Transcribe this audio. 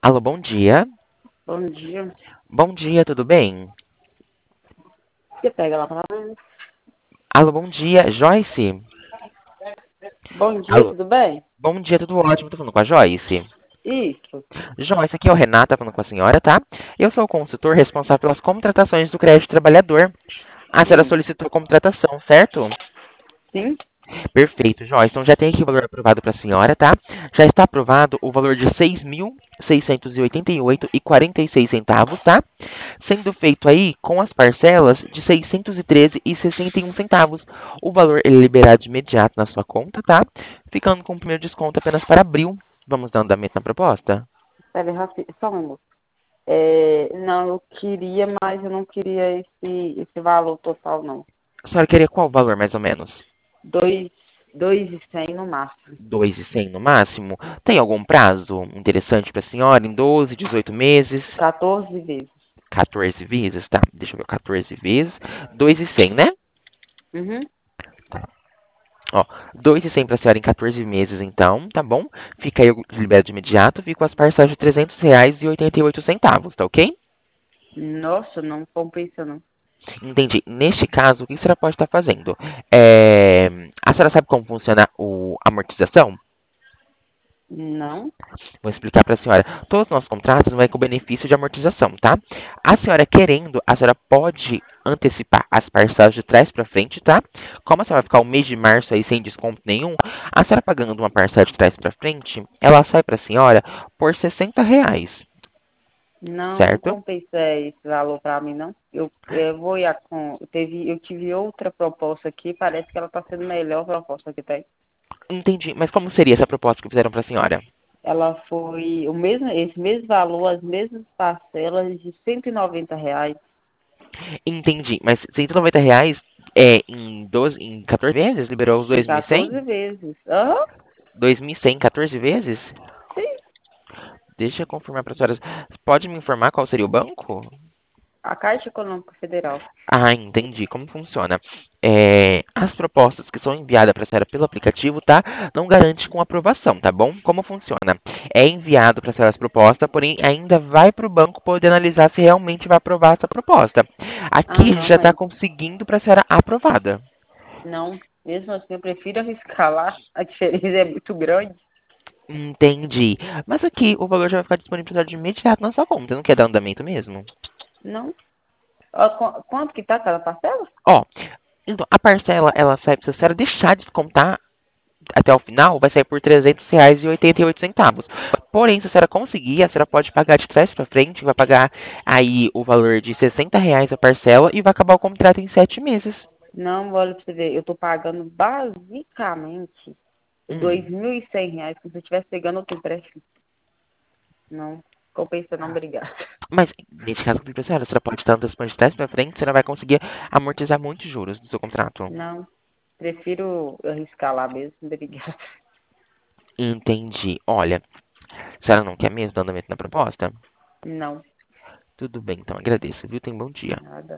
Alô, bom dia. Bom dia. Bom dia, tudo bem? Você pega lá pra mim. Alô, bom dia, Joyce? Bom dia, Alô, tudo bem? bom dia, tudo ótimo, tô falando com a Joyce. Isso. Joyce, aqui é o Renata falando com a senhora, tá? Eu sou o consultor responsável pelas contratações do crédito trabalhador. A senhora Hum. solicitou a contratação, certo? Sim? Perfeito, Joyce. Então já tem aqui o valor aprovado para a senhora, tá? Já está aprovado o valor de 6.688,46 centavos, tá? Sendo feito aí com as parcelas de 613,61 centavos. O valor ele é liberado de imediato na sua conta, tá? Ficando com o primeiro desconto apenas para abril. Vamos dar andamento na proposta? Pera aí, só um minuto. Não, eu queria, mas eu não queria esse valor total, não. A senhora queria qual valor, mais ou menos? Dois, 2.100 no máximo. 2.100 no máximo? Tem algum prazo interessante para a senhora? Em 12, 18 meses? 14 vezes. 14 vezes, tá? Deixa eu ver, 14 vezes. 2.100, né? Uhum. Ó, 2.100 para a senhora em 14 meses, então, tá bom? Fica aí liberado de imediato, fica com as parcelas de R$ 300,88, tá ok? Nossa, não compensa, não. Entendi. Neste caso, o que a senhora pode estar fazendo? A senhora sabe como funciona a amortização? Não? Vou explicar para a senhora. Todos os nossos contratos vão com benefício de amortização, tá? A senhora querendo, a senhora pode antecipar as parcelas de trás para frente, tá? Como a senhora vai ficar o mês de março aí sem desconto nenhum, a senhora pagando uma parcela de trás para frente, ela sai para a senhora por R$ 60, Não, não certo? compensa esse valor pra mim, não. Eu vou ir eu tive outra proposta aqui, parece que ela tá sendo melhor a proposta que tem. Entendi. Mas como seria essa proposta que fizeram para a senhora? Ela foi esse mesmo valor, as mesmas parcelas de R$ 190. Entendi. Mas R$ 190 em 14 vezes? Liberou os Em 2.100? 14 vezes. Aham, 2.100 em 14 vezes? sim. Deixa eu confirmar para a senhora. Pode me informar qual seria o banco? A Caixa Econômica Federal. Ah, entendi como funciona. As propostas que são enviadas para a senhora pelo aplicativo, tá? Não garante com aprovação, tá bom? Como funciona? É enviado para a senhora as propostas, porém ainda vai para o banco poder analisar se realmente vai aprovar essa proposta. Aqui Aham, já está mas conseguindo para a senhora aprovada. não. Mesmo assim, eu prefiro arriscar lá. A diferença é muito grande. Entendi. Mas aqui o valor já vai ficar disponível de imediato na sua conta. Não quer dar andamento mesmo? Não. Ó, quanto que tá cada parcela? Ó, então, a parcela, ela sai, se a senhora deixar de descontar até o final, vai sair por R$ 300,88. Porém, se a senhora conseguir, a senhora pode pagar de trás para frente, vai pagar aí o valor de R$ 60 a parcela e vai acabar o contrato em 7 meses. Não, olha pra você ver, eu tô pagando basicamente Hum. R$ 2.100, como se eu estivesse pegando outro empréstimo. Não, compensa não, obrigada. Mas, nesse caso, a senhora pode estar antecipando de trás para frente, a senhora vai conseguir amortizar muitos juros do seu contrato. Não, prefiro arriscar lá mesmo, obrigada. Entendi. Olha, a senhora não quer mesmo dar andamento na proposta? Não, Tudo bem, então agradeço, viu? Tenha um bom dia. nada.